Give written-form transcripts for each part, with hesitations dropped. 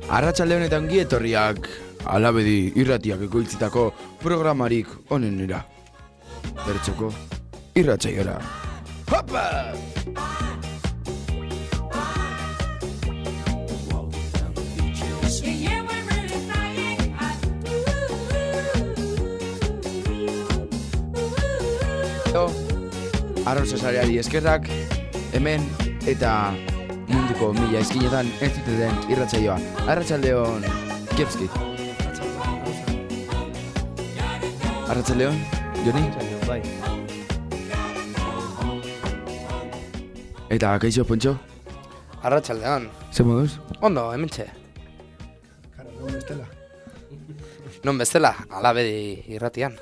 Arratsalde honetan gietorriak Alabedi irratiak ekoitzitako programarik onenera. Bertxoko irratsaiora. Hopa! Arrozasareari eskerrak, hemen eta munduko mila eskinetan entzuten irratsaioa. Arratsaldeon, Kiepski. Arratsaldeon, Joni? Bai. Eta kaixo, Pontxo? Arratsaldeon. Zer moduz? Ondo, hementxe. Kara, non bestela. Non bestela, Alabedi irratian.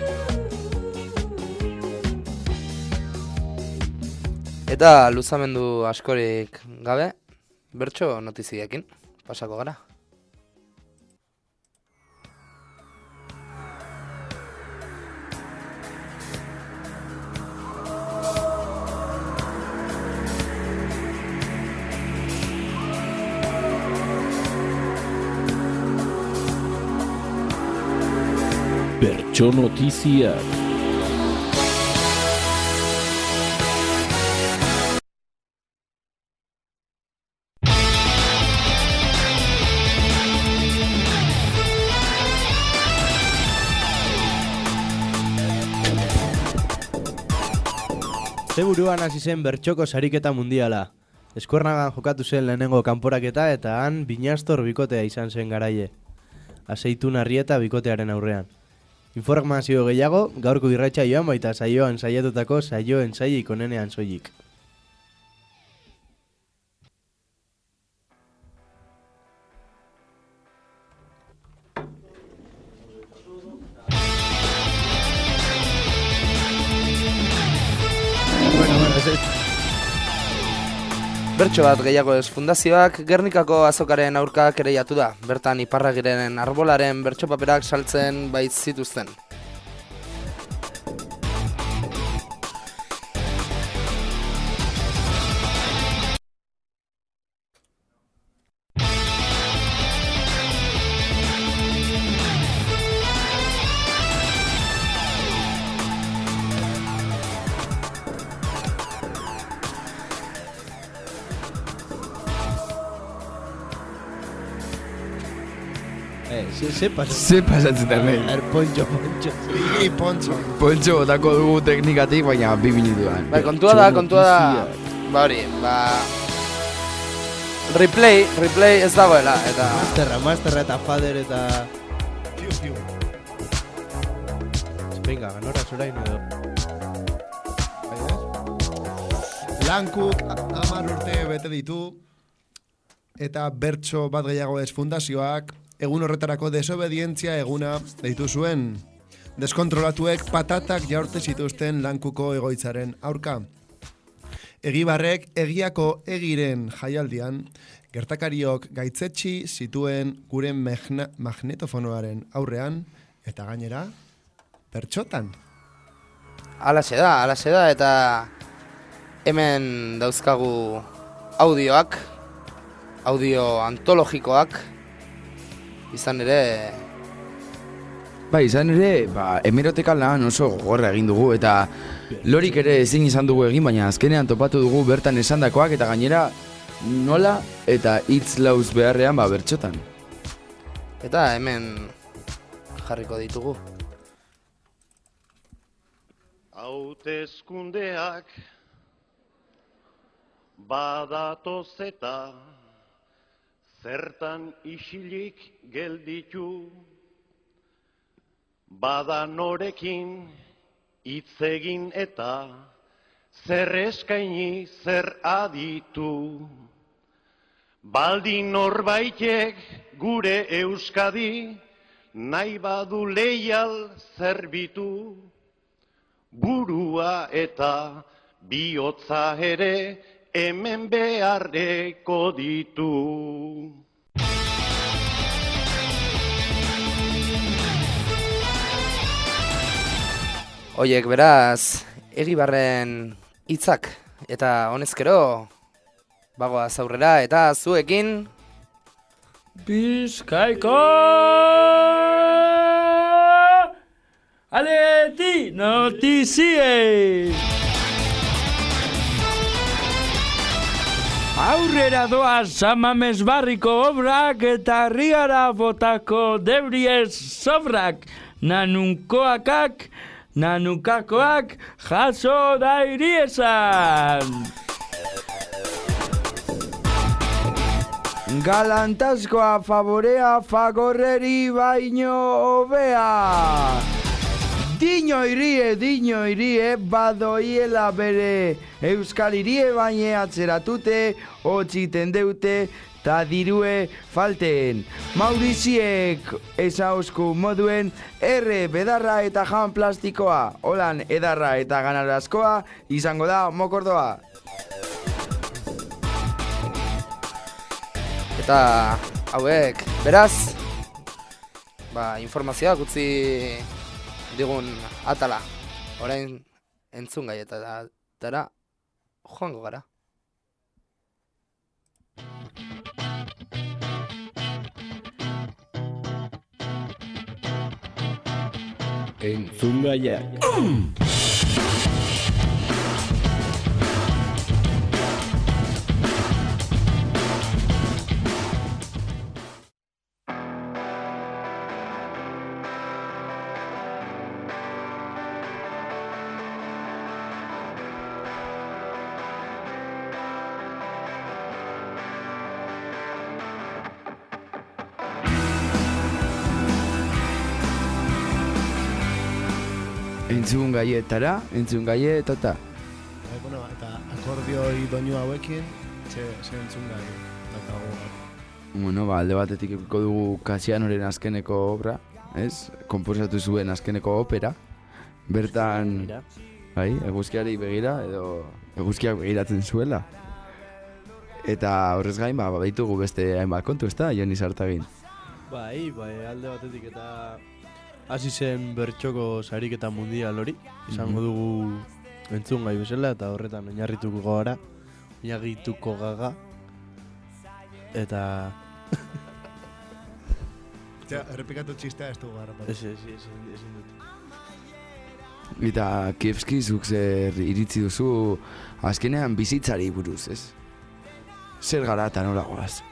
Eta luzamendu askorik gabe, bertso notiziekin pasako gara. Bertso notiziak. Zeburuan hasi zen bertxoko sariketa mundiala. Eskuernagan jokatu zen lehenengo kanporaketa eta han Binastor bikotea izan zen garaie. Azeitun Arrieta bikotearen aurrean. Informazio gehiago, gaurko irratsaioan baita saioan saiatutako saioen sailik onenean soilik. Bertso bat gehiago ez fundazioak Gernikako azokaren aurka kereiatu da. Bertan iparragiren arbolaren bertso paperak saltzen bait zituzten. Ze pasatzen da hemen? Pontxo. Pontxo botako dugu teknikatik, baina 2 minutuan. Bai, kontua da, ba hori, replay ez dagoela, eta... Masterra eta fader eta... Venga, ganora zorain edo. Lankuk 10 urte bete ditu, eta bertso bat gehiago ez fundazioak, egun horretarako desobedientzia eguna deitu zuen. Deskontrolatuek patatak jaurte zituzten Lankuko egoitzaren aurka. Egibarrek egiako egiren jaialdian, gertakariok gaitzetsi zituen gure magnetofonoaren aurrean, eta gainera, bertsotan. Alaxe da, eta hemen dauzkagu audioak, audio antologikoak, izan ere, hemerotekal lan oso gogorra egin dugu, eta lorik ere ezin izan dugu egin, baina azkenean topatu dugu bertan esandakoak, eta gainera nola eta hitz lauz beharrean bertxotan. Eta hemen jarriko ditugu. Hauteskundeak badatoz eta zertan isilik gelditu, bada norekin hitz egin eta zer eskaini zer aditu. Baldin norbaitek gure Euskadi nahi badu leial zerbitu, burua eta bihotza ere hemen beharreko ditu. Oiek beraz, Egibarren hitzak eta honezkero bagoaz aurrera eta zuekin Bizkaiko Aleti notizie! Aurrera doa Samames barriko obrak eta Rigara botako debries sobrak, nanunkoakak, nanukakoak jaso da iriesan. Galantazkoa favorea fagorreri baino hobea. Dino irie, badoiela bere euskal irie baine atzeratute, hotziten deute, ta dirue falten. Mauriziek ezauzku moduen, erre bedarra eta jan plastikoa, holan edarra eta ganarazkoa, izango da mokordoa. Eta hauek, beraz, informazioak utzi digun atala. Orain entzun gaietara joango gara. Entzun gaiak. Entzun gaietata. Bueno, eta akordioi doinu hauekin, ze entzun gai daukagu. Bueno, alde batetik ikuko dugu Kasianoren azkeneko obra, ez? Konposatu zuen azkeneko opera. Bertan, bai, eguzkiari begira, edo eguzkiak begiratzen zuela. Eta horrez gain, baitugu beste hainbat kontu, ez da, Joni Sartagin? Bai, alde batetik eta hasi zen bertxoko sariketa mundial hori. Izango dugu entzun gai bezala eta horretan oinarrituko gara. Oinarrituko gaga. Eta... Errepikatu txistea ez dugu gara. Ezin dut. Eta Kievski zuk zer iritzi duzu azkenean bizitzari buruz, ez? Zer gara eta nola goaz?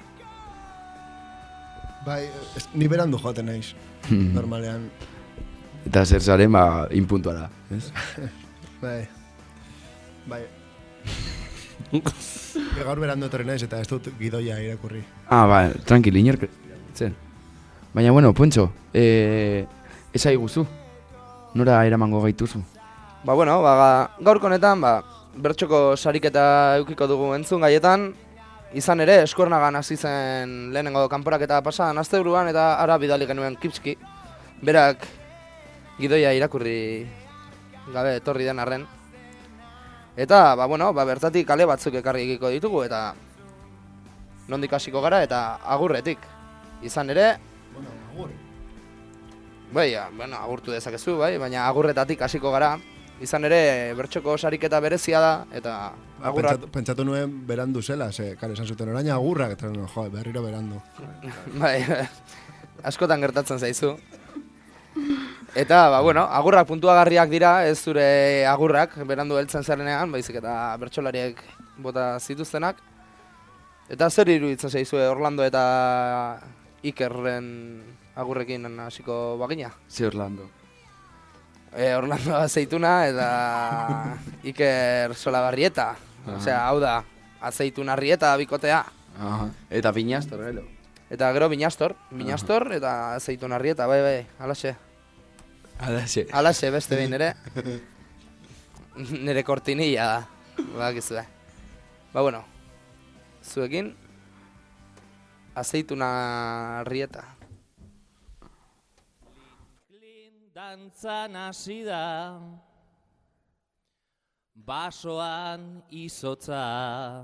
Bai, ni berandu joaten naiz, normalean. Eta zer zaren, inpuntuala, ez? Bai. Gaur berandu etorri naiz eta ez dut gidoia irakurri. Tranquil, inork. Baina, bueno, Pontxo, esai guzu. Nora eramango gaituzu? Gaurko honetan, bertxoko sariketa eukiko dugu entzun gaietan. Izan ere, Eskuernagan hasi zen lehenengo kanporaketa pasadan asteburuan eta ara bidali genuen Kipski. Berak gidoia irakurri gabe etorri den arren. Eta, bertatik kale batzuk ekarri egiko ditugu eta nondik hasiko gara eta agurretik. Izan ere... agur. Agurtu dezakezu, baina agurretatik hasiko gara. Izan ere, bertxoko sariketa berezia da, eta agurrak... Pentsatu nuen berandu zela, kale, esan zuten orain agurrak, eta berriro berandu. Askotan gertatzen zaizu. Eta, agurrak puntuagarriak dira, ez zure agurrak, berandu heltzen zarenean, baizik eta bertsolariek bota zituztenak. Eta zer iruditzen zaizu Orlando eta Ikerren agurrekin hasiko bagina? Ze Orlando? Orlando Azeituna eta Iker Solabarrieta. Osea, hau da, Azeituna Rieta bikotea. Eta Binastor, gero. Eta gero Binastor eta Azeituna Rieta, bai, alaxe. Alaxe, beste behin ere. Nere kortinilla da, bakizue. Zuekin, Azeituna Rieta. Dantzan hasi da, basoan izotza.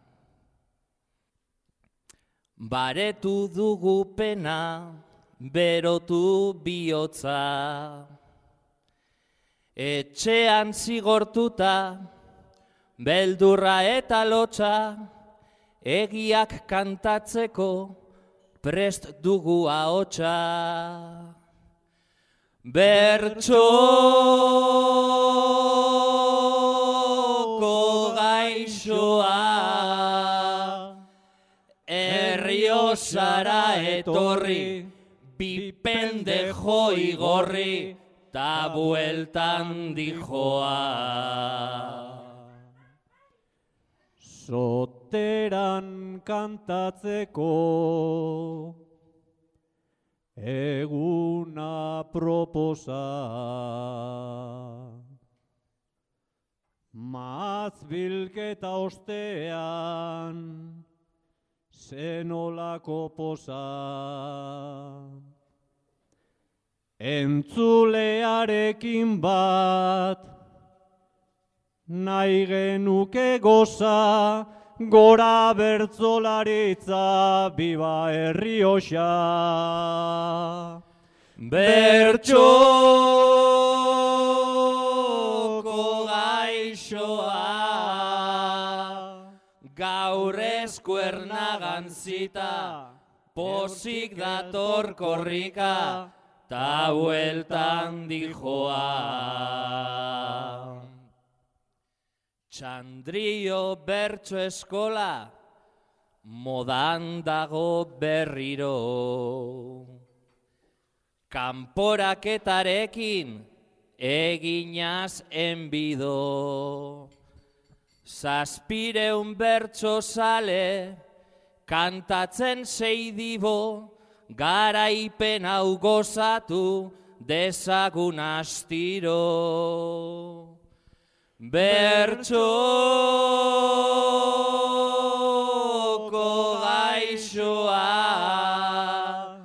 Baretu dugu pena, berotu bihotza. Etxean zigortuta, beldurra eta lotxa, egiak kantatzeko prest dugu ahotsa. Bertxoko gaixoa Erriosara etorri, bi pendejo igorri, ta bueltan dijoa. Soteran kantatzeko eguna proposa, mazbilketa ostean zenolako poza. Entzulearekin bat nahi genuke goza, gora bertzolaritza, biba Errioxa. Bertxoko gaixoa gaur Eskuernagan zita, pozik dator korrika, ta bueltan dijoa. Txandrio bertso eskola, modan dago berriro. Kanporaketarekin eginaz enbido. Zazpireun bertso sale, kantatzen seidibo, garaipen hau gozatu dezagun astiro. Bertxoko gaixoa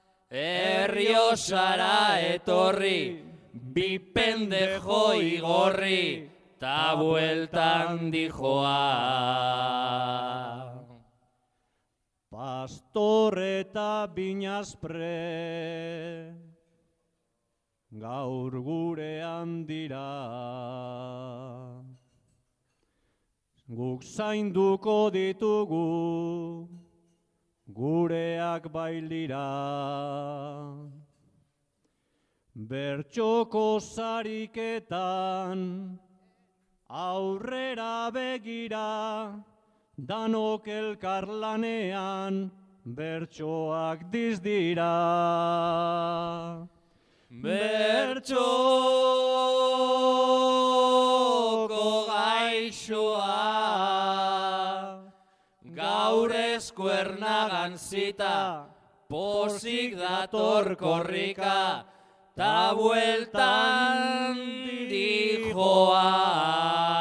Erriosara etorri, bi pendejo igorri, ta bueltan dijoa. Pastor eta Binaspre gaur gurean dira. Guk zainduko ditugu gureak bailira. Bertxoko sariketan aurrera begira, danok elkarlanean bertsoak dizdira. Bertxoko gaixoa gaur Eskuernagan zita, pozik dator korrika, ta bueltan dijoa.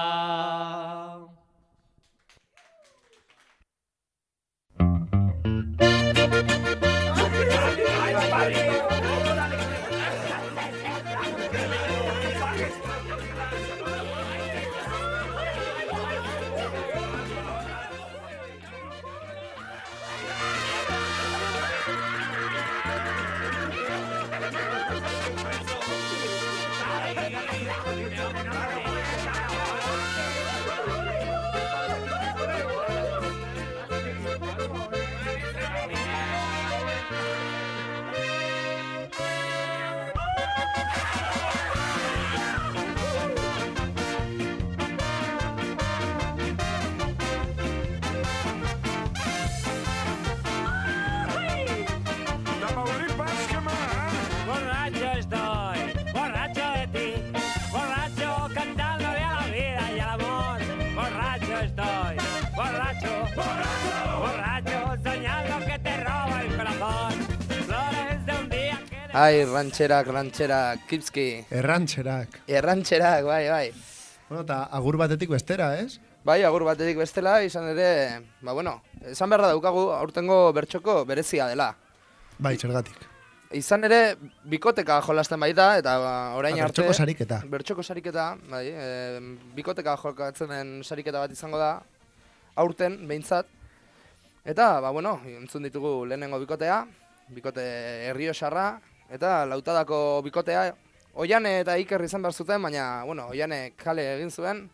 Ai, rantxerak, kipski. Errantxerak. Errantxerak, bai. Bueno, eta agur batetik bestera, ez? Bai, agur batetik bestela, izan ere, esan beharra daukagu, aurtengo bertxoko berezia dela. Bai, zergatik. Izan ere, bikoteka jolasten baita, eta orain arte... Bertxoko sariketa. Bertxoko sariketa, bai, bikoteka jolatzen den sariketa bat izango da, aurten, behintzat. Eta, entzun ditugu lehenengo bikotea, bikote Erriosarra, eta Lautadako bikotea, Oiane eta Iker izan behar zuten, baina, Oiane kale egin zuen,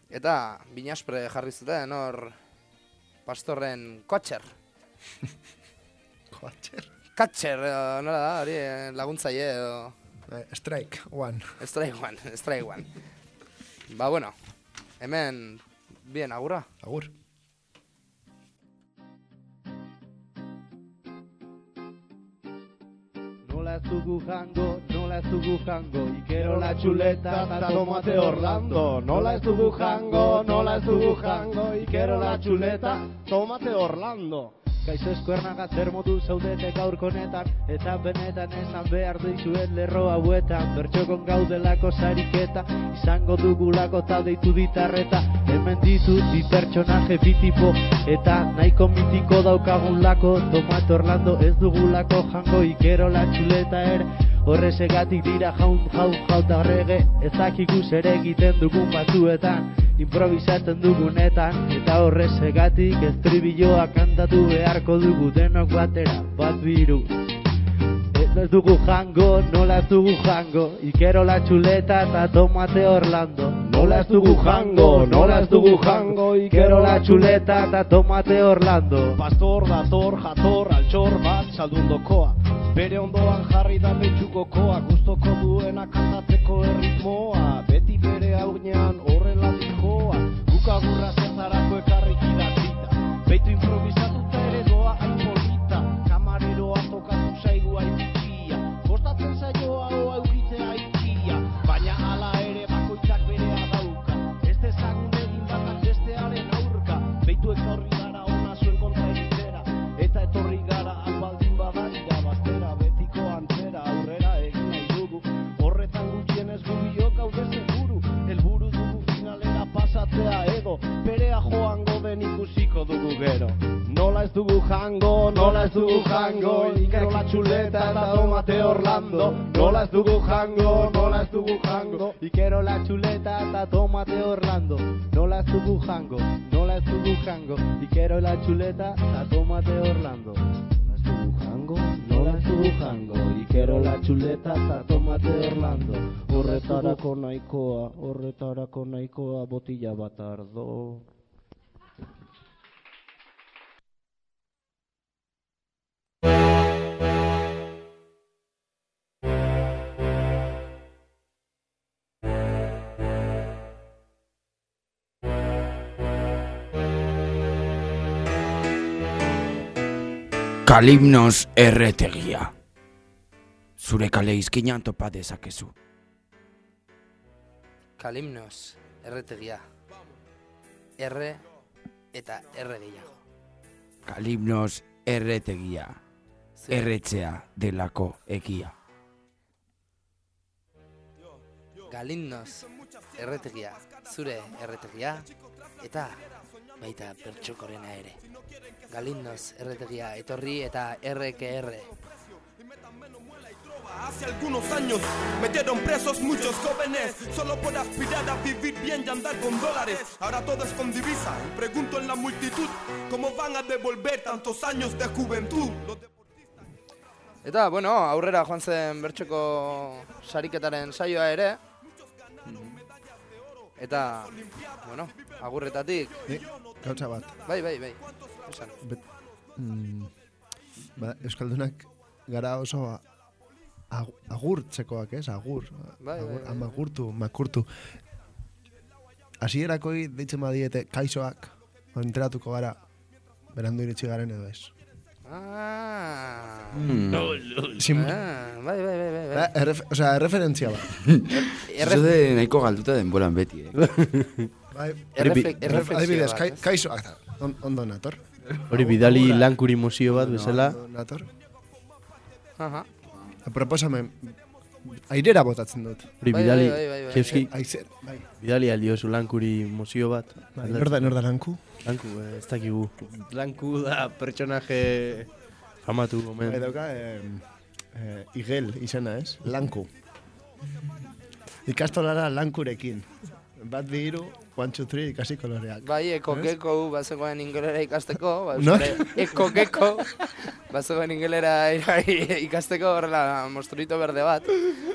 eta Binaspre jarri zuten, hor pastorren kotxer. Catcher, nola da, hori laguntzaile edo... Strike one. Strike one. Ba, bueno, hemen bien, agurra. Agur. Nola ez dugu jango, Ikero la chuleta eta tomate Orlando. Nola ez dugu jango, Ikero la chuleta, tomate Orlando. Kaixo Eskuernaga zer modu zaudete gaurko honetan, eta benetan esan behar dizuet lerro hauetan. Bertxokon gaudelako sariketa, izango dugulako eta deitu ditarreta. Hemen ditut bi pertsonaje bitipo, eta nahiko mitiko daukagun lako. Tomate Orlando ez dugulako jango, Ikero la chuleta ere. Horrezegatik dira jaun da rege, ezakigu zer egiten dugun batzuetan, improvisatzen dugunetan, eta horrezegatik estribilloa kantatu beharko dugu denok batera, bat biru. Ez dugu jango, nola ez dugu jango, Ikero la chuleta eta tomate Orlando. Nola ez dugu jango, Ikero la chuleta eta tomate Orlando. Pastor, dator, jator, altxor bat saldundokoa. Bere ondoan jarri da betxukokoa, gustoko duena kantatzeko erritmoa. Beti bere haunean horrela dijoa, gukagurra zezarako ekarrik idatzita. Beitu improvisatuta ere doa hain polita, kamareroa tokatu zaigu haitxia. Kostatzen zaioa hoa eukitzea itxia, baina hala ere bakoitzak berea dauka. Ez dezagun egin batak bestearen aurka, beitu ekarri gara ona zuen kontra egitera, eta etorri gara albaldin badarira bastera, betiko antzera aurrera egin nahi dugu. Horretan gutxienez gubiok gaude seguru, helburu dugu finalera pasatzea edo, perea joango den ikusiko dugu gero. Nola ez dugu jango, Ikero la chuleta eta tomate Orlando. Nola ez dugu jango, Ikero la chuleta eta tomate Orlando. Nola ez dugu jango, Ikero la chuleta eta tomate Orlando. Nola ez dugu jango, Ikero la chuleta eta tomate Orlando. Horretarako nahikoa botila bat ardo. Kalimnos erretegia. Zure kale izkinan topa dezakezu. Kalimnos erretegia. R eta R gehiago. Kalimnos erretegia. Erretzea delako egia. Galindos erretegia. Zure erretegia eta baita pertsokorena ere. Galindos erretegia etorri eta RQR. Hace algunos años metieron presos muchos jóvenes solo por aspirar a vivir bien y andar con dólares. Ahora todo es con divisa y pregunto en la multitud cómo van a devolver tantos años de juventud. Eta, bueno, aurrera joan zen bertxoko sariketaren saioa ere. Eta, bueno, agurretatik. Gautza bat. Bai. Esan. Euskaldunak gara oso agurtzekoak, ez? Agur. Bai. Makurtu. Hasierakoi deitzen badiete kaixoak, enteratuko gara, berandu iritsi garen edo ez. Bai. Osea, erreferentzia bat. Zode nahiko galduta denboran beti, Adibidez, kaixoak da, ondo nator. Hori bidali lankuri mozio bat bezala. Nator. Proposamen, airera botatzen dut. Hori bidali, Keuski. Bidali aldiozu lankuri mozio bat. Nor da lanku? Lanku, ez dakigu. Lanku da pertsonaje famatu gomen. Dauka, Igel izena, ez? Lanku. Ikastolara lankurekin. Bat bihiru, 1, 2, 3 ikasi koloreak. Bai, ekokeko bazegoen ingelera ikasteko. No? Ekokeko bazegoen ingelera ikasteko horrela monstruito berde bat.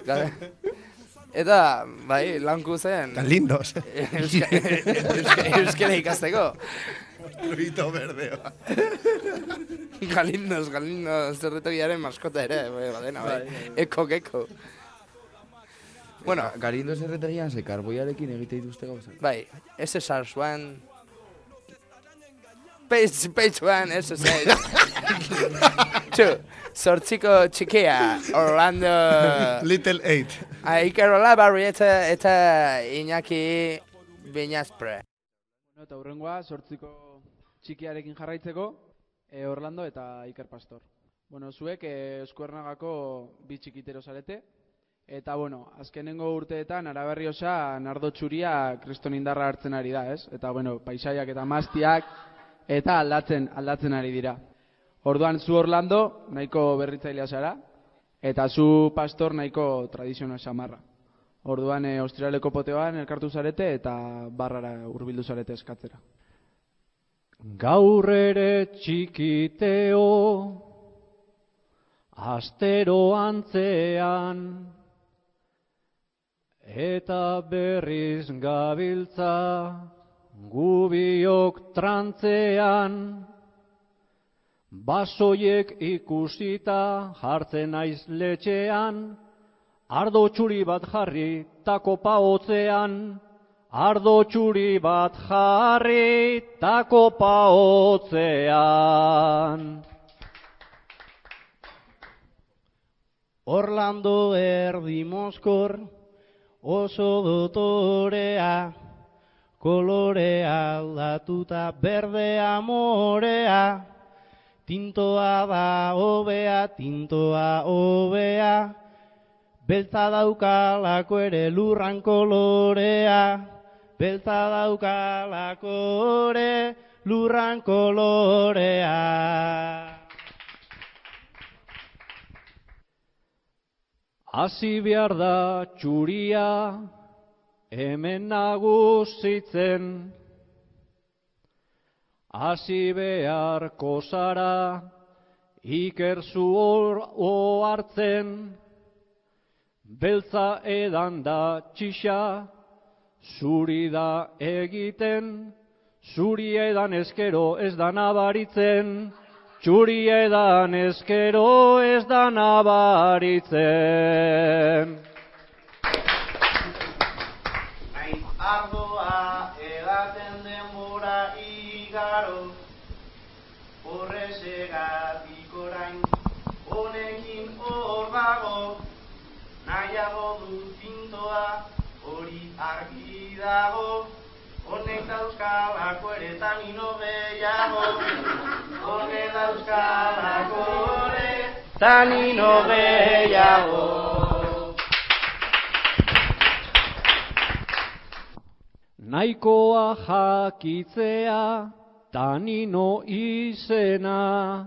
Eta, bai, lanku zen. Tan lindos. Euskera ikasteko. Fluito berdea. Galindoz zerretogiaren maskota ere, badena, bai. Eko. Bueno, Galindoz erretegian ze karboiarekin egite dituzte gauza. bai, SSR zuen... Page one, SSR. Zortziko txikia, Orlando... Little 8. Iker Olabarri eta Iñaki Biñaspre. Eta hurrengoa, zortziko txikiarekin jarraitzeko, Orlando eta Iker Pastor. Bueno, zuek Eskuernagako bi txikitero zarete, eta bueno, azkenengo urteetan Araberriosa nardo txuria kriston indarra hartzen ari da, ez? Eta bueno, paisaiak eta maztiak eta aldatzen ari dira. Orduan zu Orlando nahiko berritzailea zara, eta zu Pastor nahiko tradizional samarra. Orduan Australiako poteoan elkartu zarete eta barrara hurbildu zarete eskatzera. Gaur ere txikiteo, astero antzean, eta berriz gabiltza gubiok trantzean, basoiek ikusita jartzen naiz letxean, ardo txuri bat jarri ta kopa hotzean, ardo txuri bat jarri ta kopa hotzean. Orlando erdi mozkor, oso dotorea, kolorea aldatuta berdea morea, tintoa da hobea, beltza daukalako ere lurran kolorea, beltza daukalako ere lurran kolorea. Hasi behar da txuria, hemen nagusitzen, hasi beharko zara, Iker zu ohartzen, beltza edan da txixa, zuri da egiten, zuri edan eskero ez da nabaritzen, txuri edan eskero ez da nabaritzen. Naiz ardoa edaten denbora igaro, horrezegatik orain honekin hor dago, nahiago du tintoa hori argi dago, honek dauzkalako ere tanino gehiago, honek dauzkalako ere tanino gehiago. Nahikoa jakitzea tanino izena,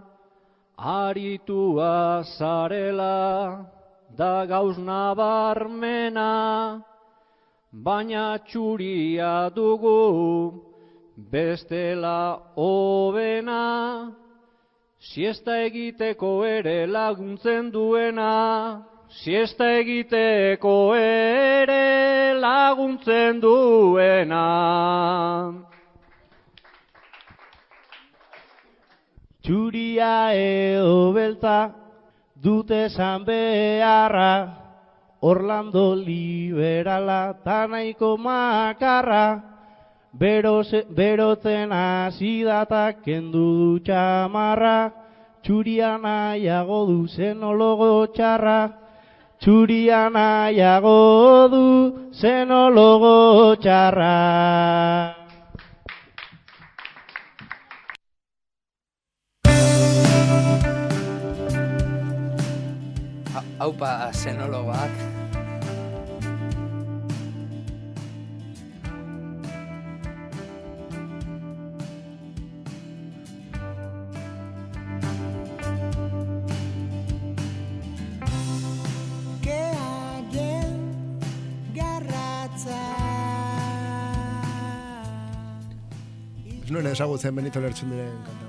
aritua zarela da gauz nabarmena, baina txuria dugu bestela hobena, siesta egiteko ere laguntzen duena, siesta egiteko ere laguntzen duena. Txuria edo beltza dute esan beharra, Orlando liberala ta nahiko makarra, berotzen hasi data kendu du txamarra, txuria nahiago du zenologo txarra, txuria nahiago du zenologo txarra. Haupa zenologoak. Ez nuen ezagutzen Benito Lertxundiren kanta.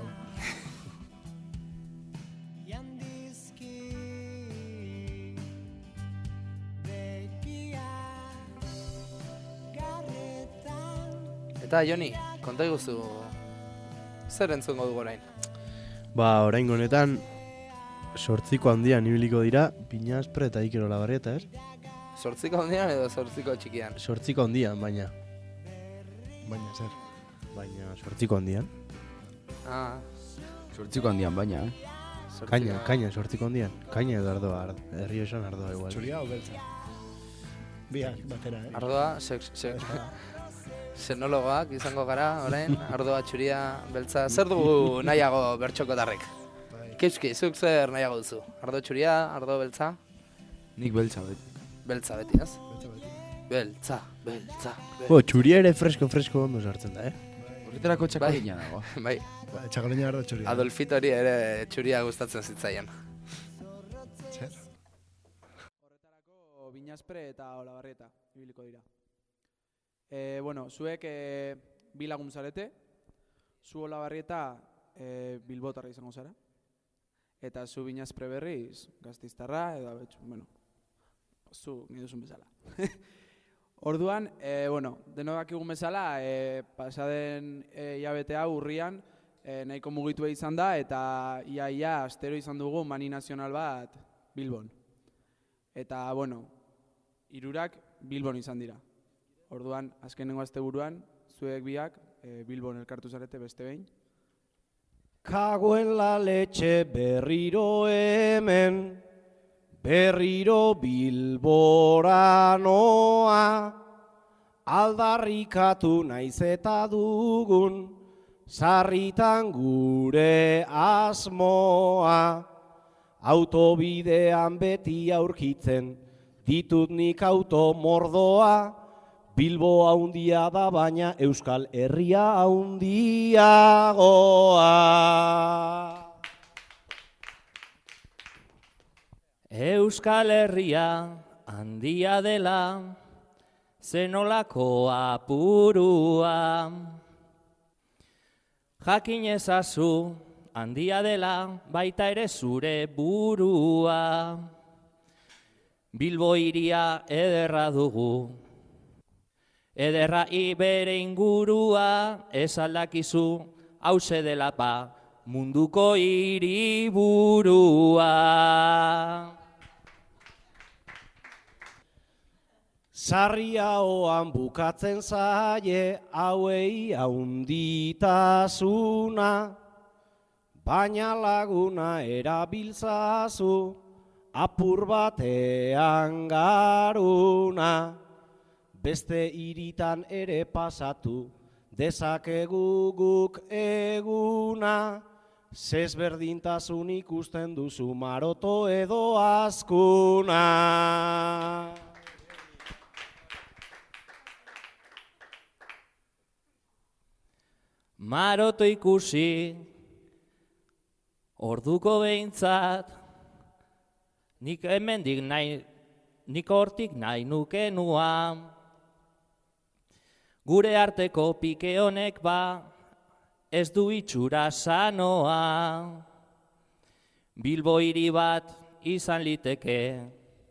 Eta Joni, konta iguzu Zer entzungo dugu orain? Ba, orain honetan, 8ko handian ibiliko dira, Piñaspre eta Iker Olabarrieta, ez? 8ko handian edo 8ko txikian? 8ko handian, baina. Baina, zer? Baina, 8ko handian. Ah. 8ko handian, baina, Kaina, 8ko handian. Kaina edo ardoa, herri esan ardoa igual. Txuria o beltza? Biak, batera, Ardoa, senologoak izango gara, orain, ardoa, txuria, beltza. Zer dugu nahiago bertxokotarrek? Keuski, zuk zer nahiago duzu? Ardo txuria, ardo beltza? Nik beltza beti. Beltza beti, ez? Beltza. Txuria ere fresko ondo sartzen da, Horretarako txakolina dago. Bai. Txakolina ardo txuria. Adolfitori ere txuria gustatzen zitzaien. Zer? Horretarako Piñaspre eta Olabarrieta ibiliko dira. Bueno, zuek bi lagun zarete, zu Olabarrieta bilbotarra izango zara, eta zu Piñaspre berriz Gasteiztarra, edo bueno, zu nahi duzun bezala. Orduan, denok dakigun bezala, pasaden hilabete hau urrian nahiko mugitu izan da, eta ia astero izan dugu mani nazional bat Bilbon. Eta, hirurak Bilbon izan dira. Orduan, azkenengo asteburuan, zuek biak Bilbon elkartu zarete beste behin. Kagoen la letxe berriro hemen, berriro Bilbora noa, aldarrikatu naiz eta dugun, sarritan gure asmoa. Autobidean beti aurkitzen, ditut nik automordoa, Bilbo haundia da baina Euskal Herria haundiagoa. Euskal Herria handia dela, zenolako apurua. Jakin ezazu handia dela, baita ere zure burua. Bilbo hiria ederra dugu, ederra ibere ingurua, ez aldakizu hause dela pa munduko hiriburua. Sarria hoan bukatzen zaie hauei haunditasuna, baina laguna erabiltzazu apur batean garuna. Beste hiritan ere pasatu dezakegu guk eguna, zezberdintasun ikusten duzu maroto edo azkuna. Maroto ikusi, orduko behintzat, nik hemendik nahi, nik hortik nahi nuke nua. Gure arteko pike honek ez du itxura sanoa. Bilbo hiri bat izan liteke,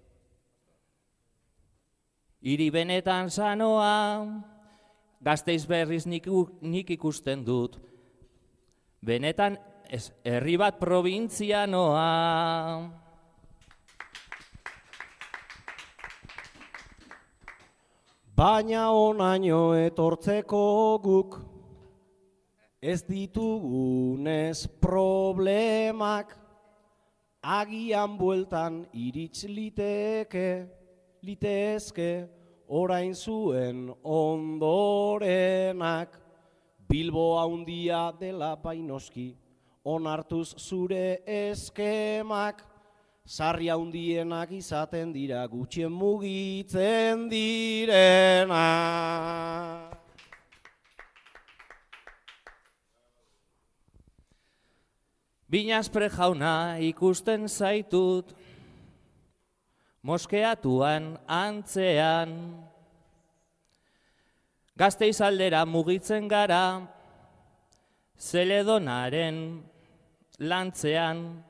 hiri benetan sanoa. Gasteiz berriz nik ikusten dut, benetan herri bat probintzia noa. Baina onaino etortzeko guk, ez ditugunez problemak, agian bueltan iritz litezke, orain zuen ondorenak. Bilbo haundia dela bainoski, onartuz zure eskemak, sarri haundienak izaten dira gutxien mugitzen direna. Piñaspre jauna ikusten zaitut, moskeatuan antzean. Gasteiz aldera mugitzen gara, Zeledonaren lantzean.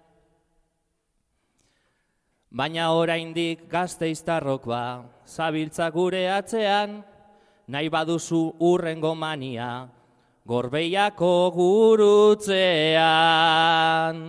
Baina oraindik Gasteiztarrok zabiltza gure atzean, nahi baduzu urrengo mania, Gorbeiako gurutzean.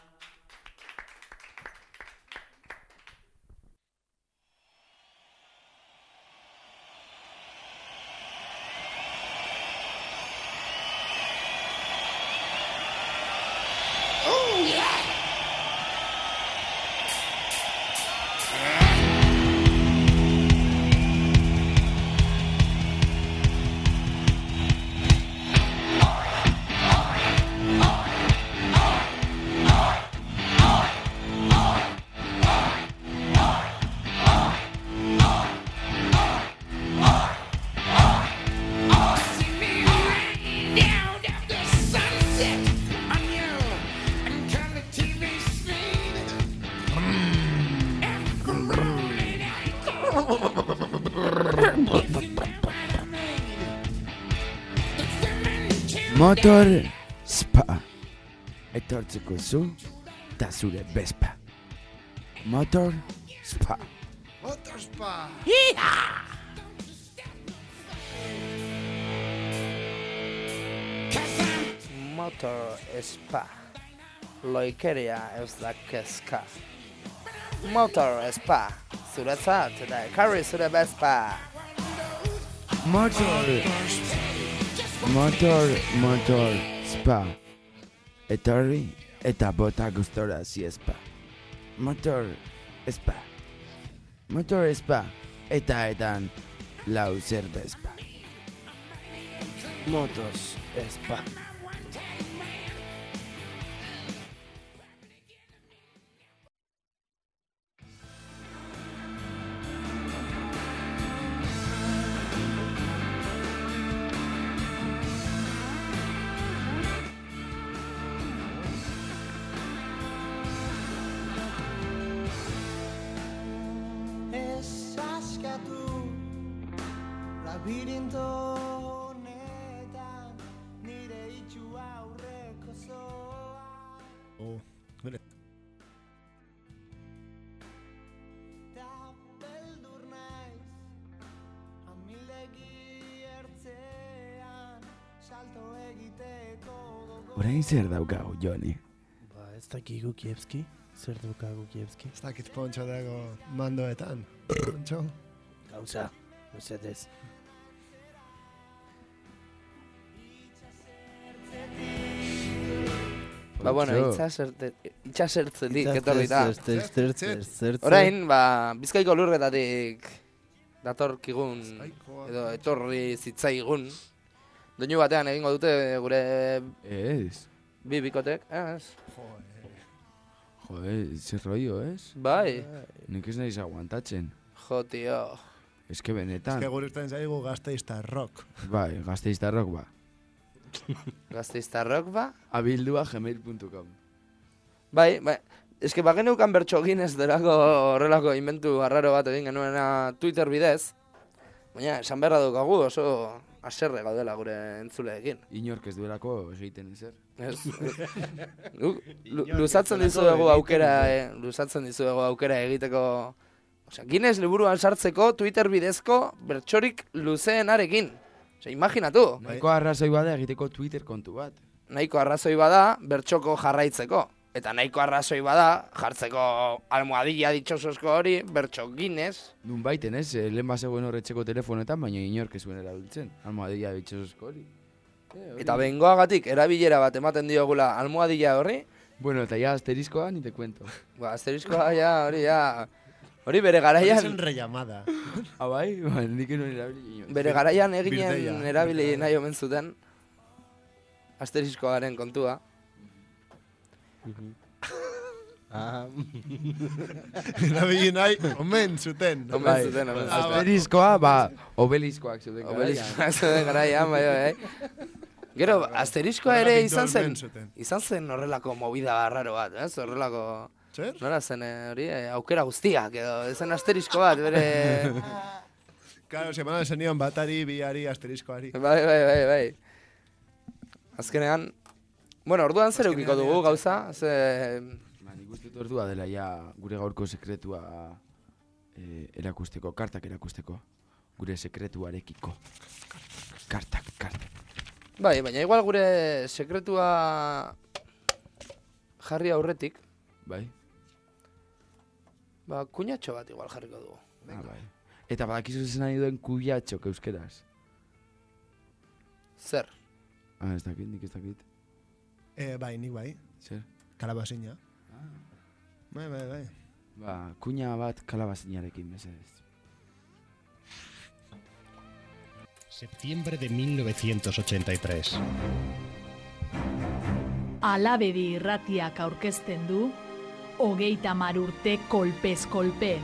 Motor Spa. Etortzeko zu, ta zure Vespa. Motor Spa. Motor Spa. Motor Spa. Loikeria ez da kezka. Motor Spa. Zuretzat eta ekarri zure Vespa. Motor Spa. Etorri eta bota gustora ziespa. Motor Spa. Motor Spa. Eta etan lau zer Vespa. Motos Spa. Labirinto honetan nire itxua aurreko zoa. Mire. Ta beldur naiz amildegi ertzean salto egiteko gogo. Orain zer daukagu, Joni? Ba, ez dakigu Kievski. Zer daukagu Kievski? Ez dakit Pontxo dago mandoetan. Pontxo? Gauza, mesedez. Ba, bueno, itxasertzetik etorri da. Zertze. Orain, ba, Bizkaiko lurretatik datorkigun, edo etorri zitzaigun. Doinu batean egingo dute gure bi bikotek, ez? Joder, zer rollo, ez? Bai. Nik ez nahiz aguantatzen. Jo, tio. Ez que benetan. Ez que gure urten zaigu Gasteiztar Rock. Bai, Gasteiztar Rock ba. Gasteiztar Rock ba? abildua@gmail.com. Bai, eske bageneukan bertso ginez derako horrelako inventu arraro bat egin genuena Twitter bidez. Baina, esan beharra dukagu oso haserre gaudela gure entzuleekin. Inork ez duelako egiten ezer. Ez. Luzatzen dizuegu aukera egiteko. Osea, Guinness liburuan sartzeko Twitter bidezko bertsorik luzeenarekin. Osea, imaginatu. Nahiko arrazoi bada egiteko Twitter kontu bat. Nahiko arrazoi bada bertxoko jarraitzeko. Eta nahiko arrazoi bada jartzeko almohadilla ditxosozko hori bertxo Guinness. Nun baiten ez, lehen bazegoen horretxeko telefonetan, baina inork ez zuen erabiltzen. Almohadilla ditxosozko hori. Eta behingoagatik erabilera bat ematen diogula almohadilla horri. Bueno, eta ya asterizkoa ni te cuento. Ba, asterizkoa ja, hori bere garaian... Hori zen rellamada. Bai, nik nuen erabili. Bere garaian eginen erabili nahi omen zuten. Asterizkoaren kontua. Erabili nahi omen zuten. Asterizkoa, ba, obeliskoak zuten garaian. Obeliskoak zuten garaian, bai. Gero, asterizkoa ere izan zen horrelako movida raro bat, ez? Horrelako... Zer? Nola zen hori, aukera guztiak, edo, ezen asterizko bat, bere... Claro, semana zenion batari, biari, asterizkoari. Bai. Azkenean, bueno, orduan zer eukiko dugu gauza, Nik uste dut ordua dela ja gure gaurko sekretua erakusteko, kartak erakusteko. Gure sekretuarekiko. Kartak. Bai, baina igual gure sekretua jarri aurretik. Bai. Ba, kuñatxo bat igual jarriko dugu. Bai. Eta badakizu zen nahi duen kuiatxok euskeraz. Zer? Ez dakit, nik ez dakit. Bai, nik bai. Zer? Kalabazina. Bai. Ba, kuña bat kalabazinarekin, mesedez. Septiembre de 1983. Alabedi irratiak aurkezten du, 30 urte kolpez kolpe.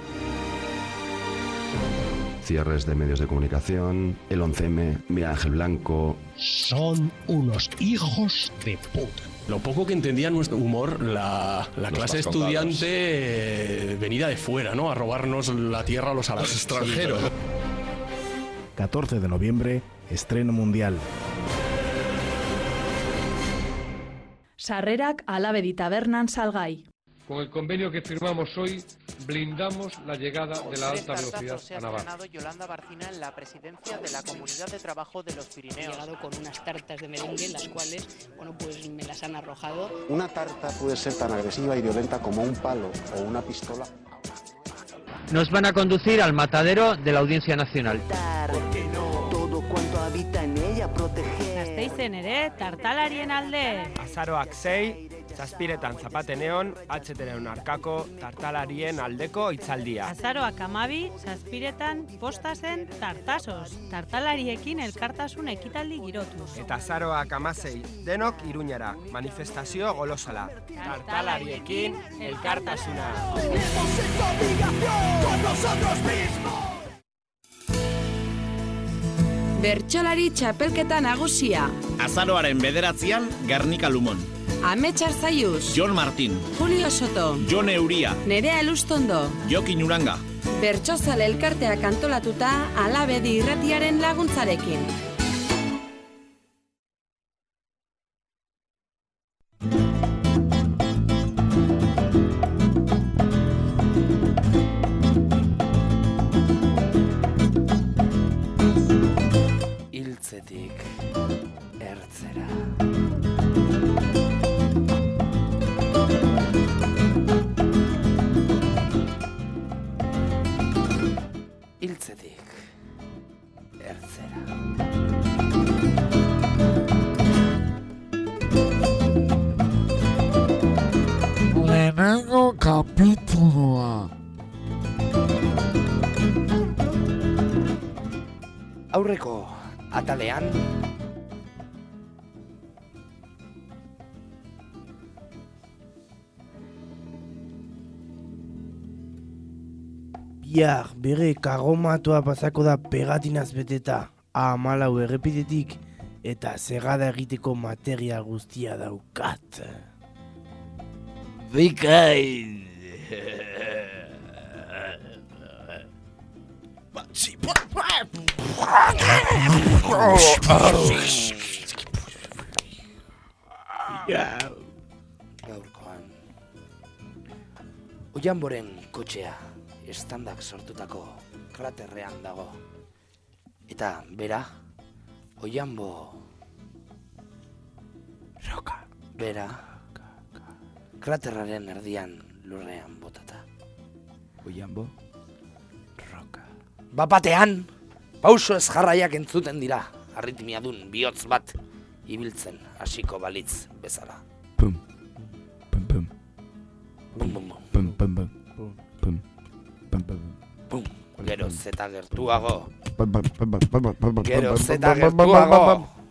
Cierres de medios de comunicación, el 11M, Miguel Ángel Blanco. Son unos hijos de puta. Lo poco que entendía nuestro humor la clase estudiante venida de fuera, ¿no? A robarnos la tierra a los extranjeros. 14 de noviembre, estreno mundial. Sarrerak Alabedi tabernan salgai. Con el convenio que firmamos hoy, blindamos la llegada de la alta velocidad a Navarra. Se ha estrenado Yolanda Barcina en la presidencia de la Comunidad de Trabajo de los Pirineos. He llegado con unas tartas de merengue, las cuales, bueno, pues me las han arrojado. Una tarta puede ser tan agresiva y violenta como un palo o una pistola. Nos van a conducir al matadero de la Audiencia Nacional. Todo cuanto habita en ella proteger. Gasteizen ere, tartalarien alde. Azaroak 6, zazpiretan zapateneon, HTren arkako tartalarien aldeko hitzaldia. Azaroak 12, zazpiretan postazen tartasos. Tartalariekin elkartasun ekitaldi girotuz. Eta azaroak 16, denok Iruñara, manifestazio golosala. Tartalariekin elkartasuna. Bertsolari txapelketa nagusia. Azaroaren 9an, Gernika Lumon. Ametxar Zaiuz. Jon Martin. Julio Soto. Jon Euria. Nerea Elustondo. Jokin Uranga. Bertsozale elkarteak antolatuta Alabedi irratiaren laguntzarekin. Hiltzetik ertzera. Hiltzetik ertzera. Lehenengo kapitulua. Aurreko atalean Bihar bere karromatua pasako da pegatinaz beteta, 14 errepidetik, eta segada egiteko material guztia daukat. Bikain! Gaurkoan Oianboren kotxea estandak sortutako kraterrean dago. Eta bera, Oianbo roka. Bera, kraterraren erdian lurrean botata. Oianbo roka. Bapatean, pauso ez jarraiak entzuten dira, arritmiadun bihotz bat ibiltzen hasiko balitz bezala. Pum, pum, pum. Bum, bum, bum. Pum, pum, pum. Pum, pum, pum. Pum, gero zeta gertuago. Pum, pum, pum, pum, pum, pum, Gero pum, zeta pum, pum, pum, gertuago. pum, pum.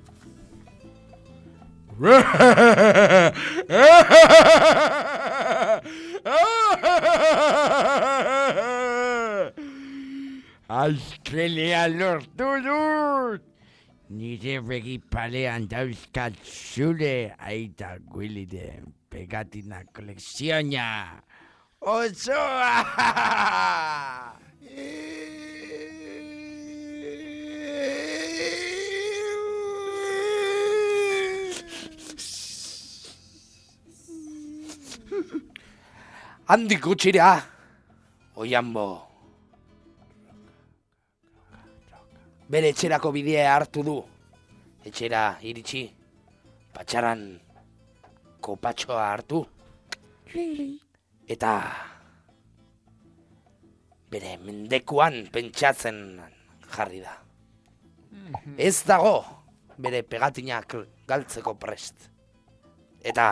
Azkenea lortu dut! Nire begi parean dauzkat zure aita Willyren pegatina kolekzioa! Osoa! Handik gutxira, Oianbo. Bere etxerako bidea hartu du. etxera iritsi, patxaran kopatxoa hartu, eta bere mendekuan pentsatzen jarri da. Ez dago bere pegatinak galtzeko prest. Eta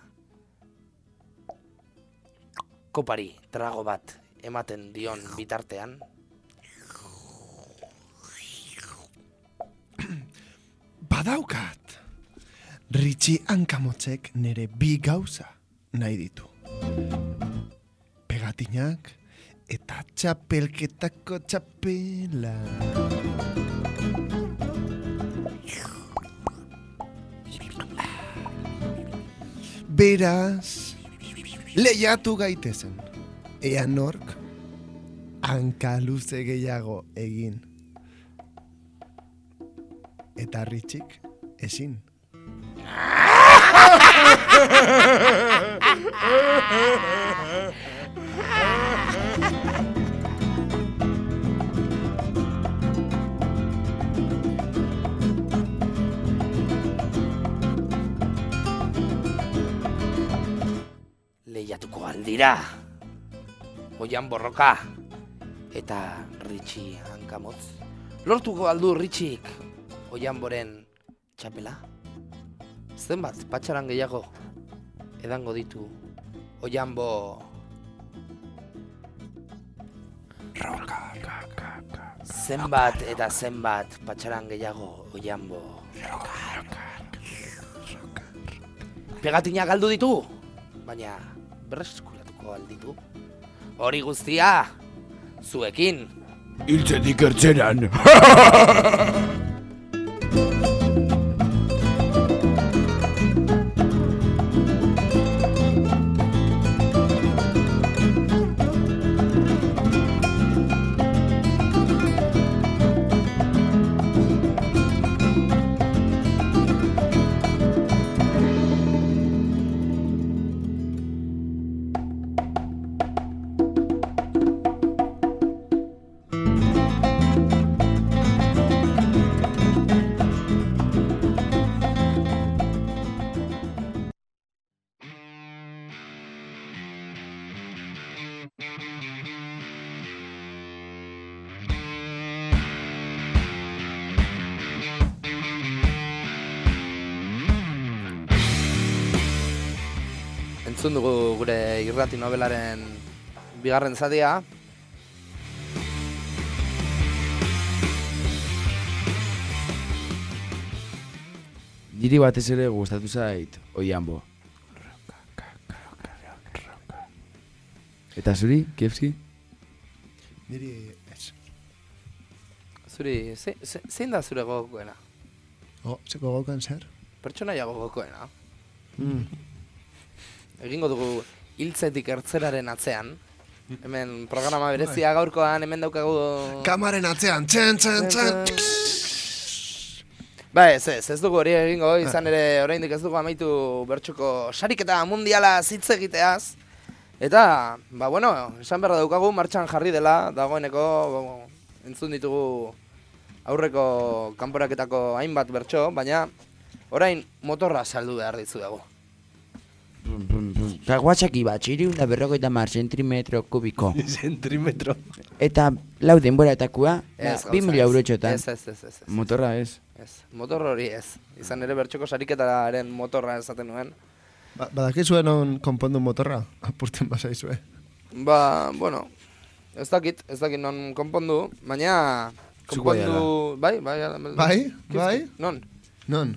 kopari trago bat ematen dion bitartean, badaukat, Ritxi hankamotzek nere bi gauza nahi ditu. Pegatinak eta txapelketako txapela. Beraz, lehiatu gaitezen. Ea nork hanka luze gehiago egin. Eta Ritxik ezin. lehiatuko aldira. Oian borroka eta Ritxi hankamotz. Lortuko aldu Ritxik Oian boren txapela? Zenbat patxaran gehiago edango ditu Oianbo zenbat eta zenbat patxaran gehiago Oianbo pegatinak galdu ditu, baina berreskuratuko alditu. Hori guztia zuekin hiltzetik ertzeran. Entzun dugu gure irrati nobelaren bigarren zatia. Niri batez ere gustatu zait Oianbo. Eta zuri, Kievski? Niri ez. Zuri, zein da zure gogokoena? Zeko gogokan zer? Pertsonaia gogokoena. Egingo dugu hiltzetik ertzeraren atzean. Hemen programa berezia gaurkoan, hemen daukagu... Kamaren atzean, txen. Ba ez dugu hori egingo, izan ere oraindik ez dugu amaitu bertxoko sariketa mundiala hitz egiteaz. Eta, esan berra daukagu martxan jarri dela, dagoeneko entzun ditugu aurreko kanporaketako hainbat bertxo, baina orain motorra saldu behar ditzu dago. Kaguatzaki bat, 350 zentimetro kubiko. Zentimetro. Eta lau denboratakua, 2.000 eurotxotan. Ez. Motorra ez. Motor hori ez. Izan ere bertxoko sariketaren motorra esaten nuen. Badakizuen on konpondu motorra? Apurten basaizue. Ez dakit non konpondu, baina konpondu... Bai? Non?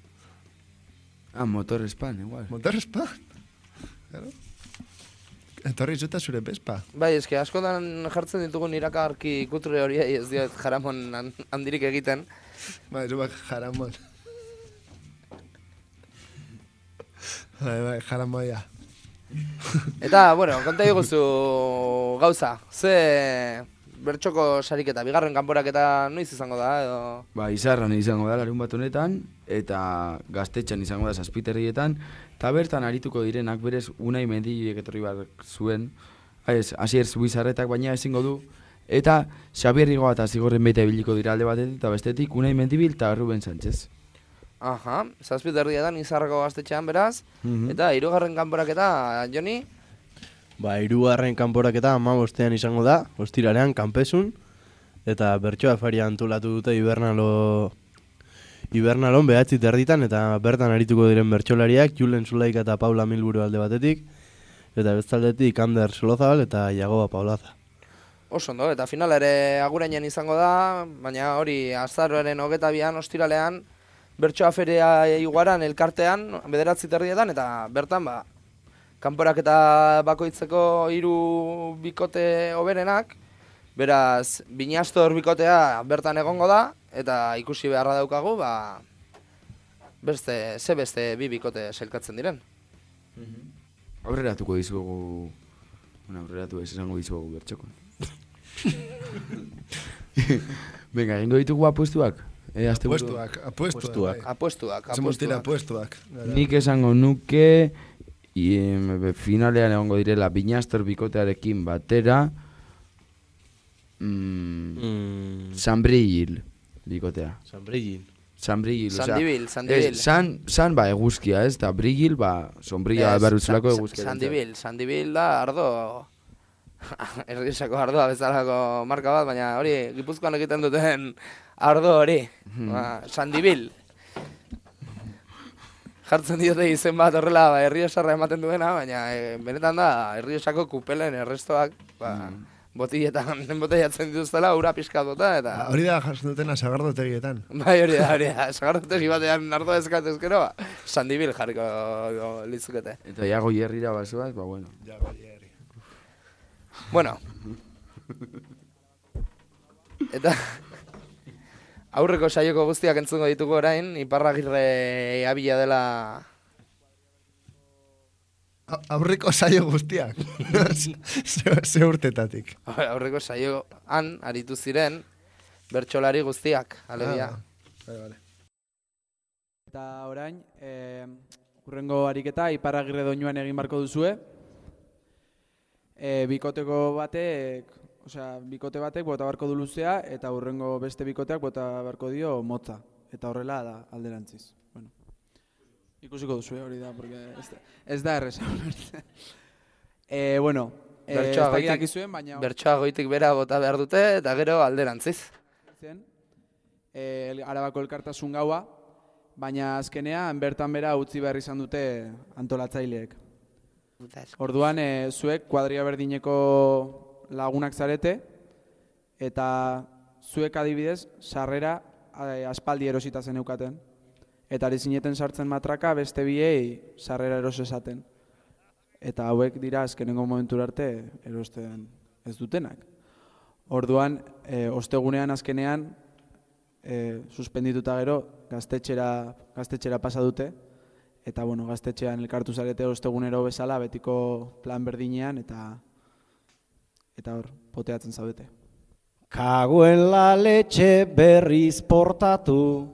Motor Span, igual. Motor Span? Claro. Etorri zuta zure Vespa. Bai, eske askotan jartzen ditugun irakarki kutre horiei ez diot jaramon handirik egiten. Bai, zubak jaramon. Bai, jaramoia. Eta, konta diguzu gauza. Ze bertxoko sariketa, bigarren kanporaketa noiz izango da, edo... Izarran izango da larun bat honetan, eta gaztetxan izango da Zazpiterrietan, eta bertan arituko direnak berez Unai Mendiek etorri bat zuen, Asier Zubizarretak baina ezingo du, eta Xabier Rigoa eta Zigorren Beita ibiliko dira alde batetik, eta bestetik Unai Mendibil eta Ruben Sánchez. Aha, 7:30 Izarrako gaztetxean beraz. Eta 3. kanporaketa, Joni? Ba, 3. kanporaketa 15ean izango da, ostiralean, kanpesun. Eta bertso afaria antolatu dute Ibernalon 9:30 eta bertan arituko diren bertsolariak Julen Zulaika eta Paula Milburu alde batetik. Eta bestaldetik Ander Solozabal eta Jagoba Paulaza. Oso ondo, eta finala ere agurainen izango da, baina hori azaroaren 22an ostiralean bertsoa feria iguaran elkartean 9:30 eta bertan kanporaketa bakoitzeko 3 bikote hoberenak, beraz Binastor bikotea bertan egongo da eta ikusi beharra daukagu beste 2 bikote sailkatzen diren. Aurreratuko dizugu, aurreratu ez esango dizugu bertxokon. Venga, egingo ditugu apuestuak? Apuestuak. Nik esango nuke finalean egongo direla Binastor bikotearekin batera Sanbrigil bikotea. Sanbrigil, Sandibil. San eguzkia, ez? Da Brigil, sombrilla berruzulako eguzkia. Sandibil da ardo, Erriesako ardoa bezalako marka bat, baina hori Gipuzkoan egiten duten ardo hori. Sandibil. Jartzen diote izen bat horrela Erriesarra ematen duena, baina benetan da Erriesako kupelen errestoak botillatzen dituztela, ura pixka dota, eta... Hori da jasen dutena sagardotegietan. Bai, hori da. Sagardotegi batean ardo ezkatezkero, Sandibil jarriko litzukete. Eta Iago Hierrira basoaz, bueno. Bueno. Eta... aurreko saioko guztiak entzungo ditugu orain, Iparragirre abila dela... Aurreko saio guztiak, ze urtetatik. Aurreko saioan aritu ziren bertsolari guztiak, alegia. Vale. Eta orain, hurrengo ariketa Iparragirre doinuan egin barko duzue. Bikote batek bota barko du luzea eta hurrengo beste bikoteak bota barko dio motza. Eta horrela da alderantziz. Ikusiko duzu, hori da, porque ez da erresa. Bertsoa goitik bera bota behar dute, eta gero alderantziz. Arabako elkartasun gaua, baina azkenean bertan bera utzi behar izan dute antolatzaileek. Orduan, zuek kuadria berdineko lagunak zarete, eta zuek adibidez, sarrera aspaldi erosita zen eukaten. Eta ari zineten sartzen matraka beste biei sarrera eros esaten. Eta hauek dira azkenengo momentura arte erosten ez dutenak. Orduan, ostegunean azkenean, suspendituta gero, gaztetxera pasa dute. Eta, gaztetxean elkartu zarete ostegunero bezala, betiko plan berdinean, eta hor, poteatzen zaudete. Kagoen la letxe berriz portatu,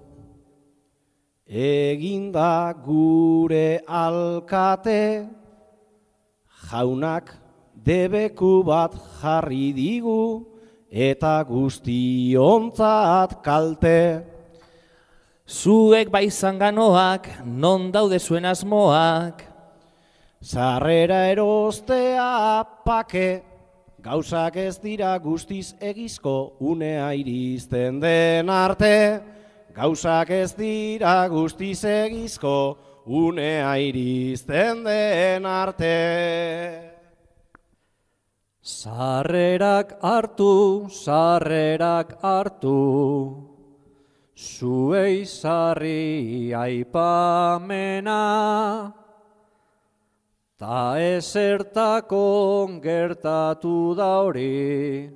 eginda gure alkate, jaunak debeku bat jarri digu, eta guztiontzat kalte. Zuek bai zanganoak, non daude zuen asmoak? Sarrera erostea pake, gauzak ez dira guztiz egizko, unea iristen den arte. Gauzak ez dira guztiz egizko, unea iristen den arte. Sarrerak hartu, zuei sarri aipamena, ta ezertako gertatu da hori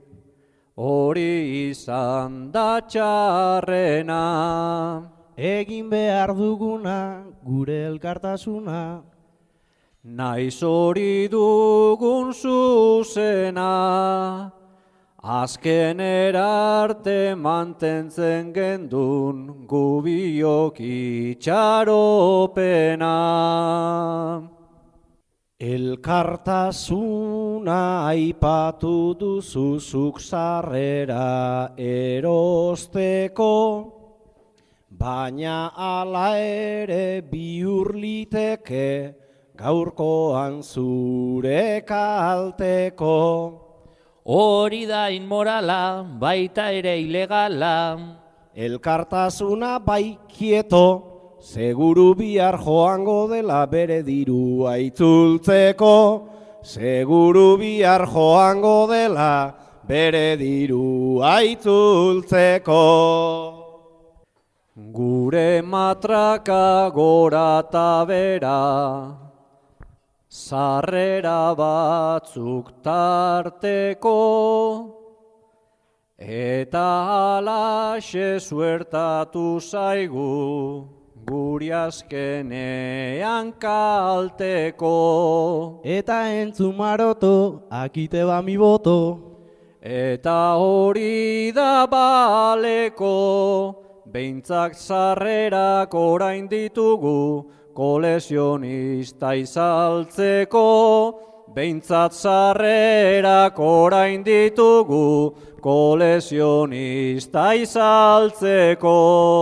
izan da txarrena. Egin behar duguna gure elkartasuna, naiz hori dugun zuzena, azkenera arte mantentzen gendun gubiok itxaropena. Elkartasuna aipatu duzuzuk sarrera erosteko, baina ala ere bihur liteke gaurkoan zure kalteko. Hori da inmorala, baita ere ilegala. Elkartasuna bai kieto, seguru bihar joango dela bere dirua itzultzeko. Seguru bihar joango dela bere dirua itzultzeko. Gure matraka gora ta bera, sarrera batzuk tarteko, eta halaxe suertatu zaigu, guri azkenean kalteko. Eta entzun maroto, akite ba mi boto. Eta hori da baleko, behintzak sarrerak orain ditugu, kolesionista izaltzeko. Behintzat sarrerak orain ditugu, kolesionista izaltzeko.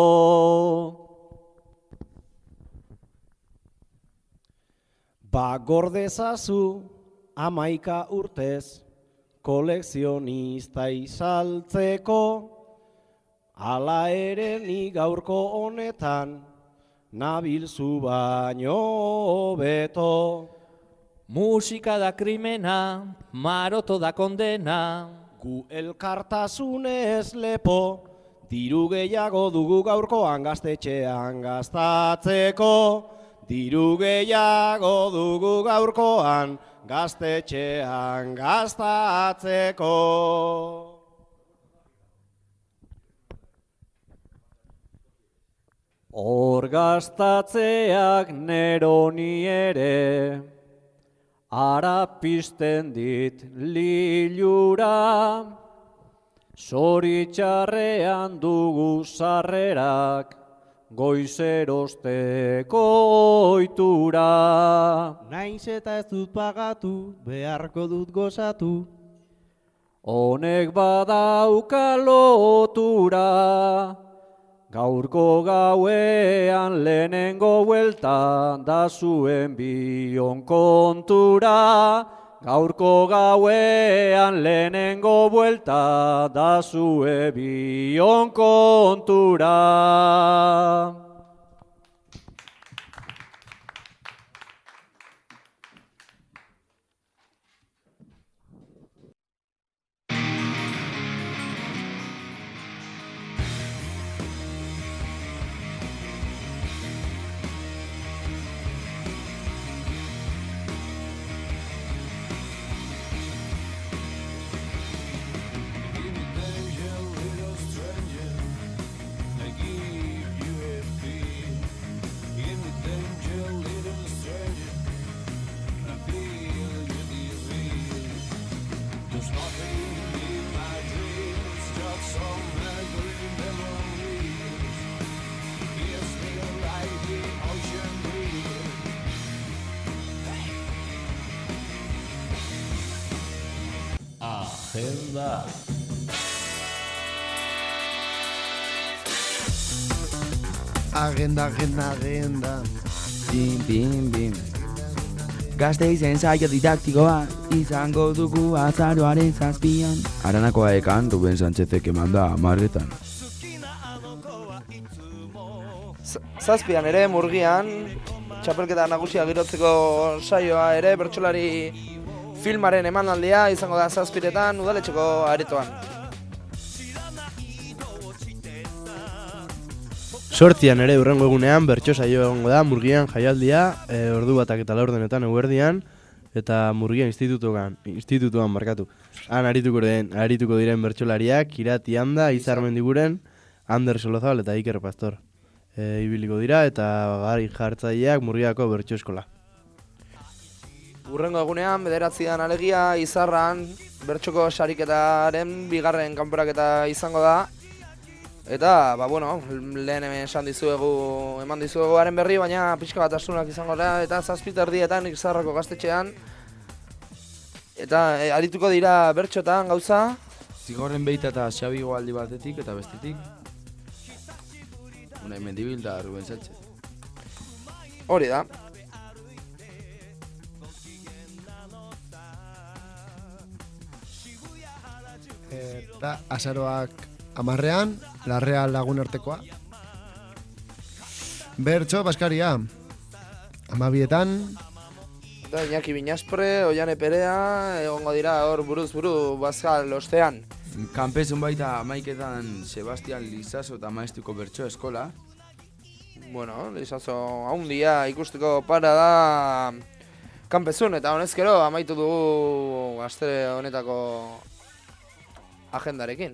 Ba gordezazu 11 urtez, kolekzionista izaltzeko. Hala ere ni gaurko honetan, nabilzu baino hobeto. Musika da krimena, maroto da kondena. Gu elkartasunez lepo, diru gehiago dugu gaurkoan gaztetxean gastatzeko. Diru gehiago dugu gaurkoan gaztetxean gastatzeko. Hor gastatzeak neroni ere, ara pizten dit lilura, zoritxarrean dugu sarrerak, goizerosteko ohitura. Naiz eta ez dut pagatu, beharko dut gozatu. Honek badauka lotura, gaurko gauean lehenengo buelta da zuen bion kontura. Gaurko gauean lehenengo buelta da zuen bion kontura. Agenda. Agenda. Bim. Gasteizen saio didaktikoa izango dugu azaroaren 7an. Aranakoa ekan Ruben Sánchezek emanda 10etan. 7an ere Murgian txapelketa nagusia girotzeko saioa ere bertsolari filmaren emanaldia izango da 7etan udaletxeko aretoan. 8an ere hurrengo egunean bertso saio egongo da Murgian jaialdia, ordu 1:04 eguerdian, eta Murgian institutuan markatu. Han arituko diren bertsolariak Irati Anda, Izar Mendiguren, Ander Solozabal eta Iker Pastor. Ibiliko dira eta gari jartzaileak Murgiako bertso eskola. Hurrengo egunean 9an alegia Izarran bertxoko sariketaren 2. kanporaketa izango da. Eta, lehen eman dizuegu haren berri, baina pixka bat asunak izango da, eta 7:00 Izarrako gaztetxean. Eta arituko dira bertxotan gauza. Zigorren Beita eta Xabi aldi batetik eta bestetik. Unai Mendibil da Ruben Sánchez. Hori da. Eta azaroak 10ean, Larrea Lagun artekoa. Bertso, Baskaria. 12etan. Da, Iñaki Binaspre, Oiane Perea, egongo dira hor buruz buru Baskal ostean. Kanpezun baita 11etan Sebastian Lizaso eta Maestuko Bertso Eskola. Bueno, Lizaso haundia ikusteko para da kanpezun, eta honezkero amaitu dugu aste honetako agendarekin.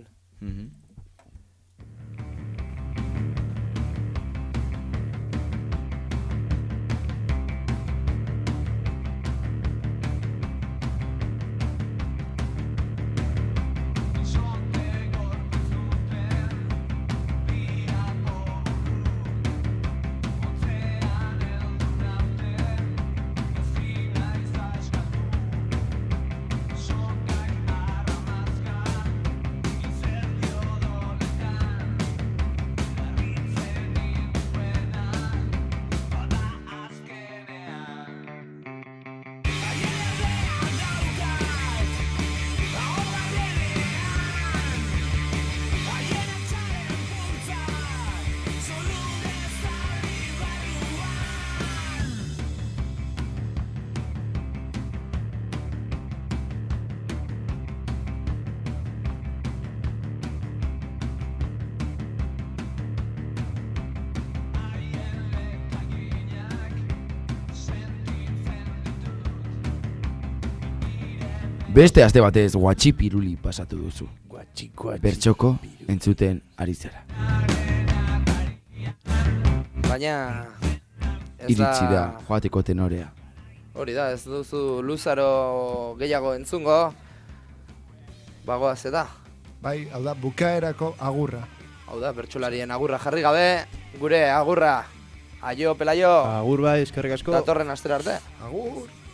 Beste aste batez guatxipiruli pasatu duzu. Bertxoko entzuten ari zara. Baina iritsi da joateko tenorea. Hori da, ez duzu luzaro gehiago entzungo. Bagoaz eta. Bai, hau da, bukaerako agurra. Hau da, bertsolarien agurra jarri gabe, gure agurra. Aio, Pelaio. Agur bai, eskerrik asko. Datorren astera arte. Agur.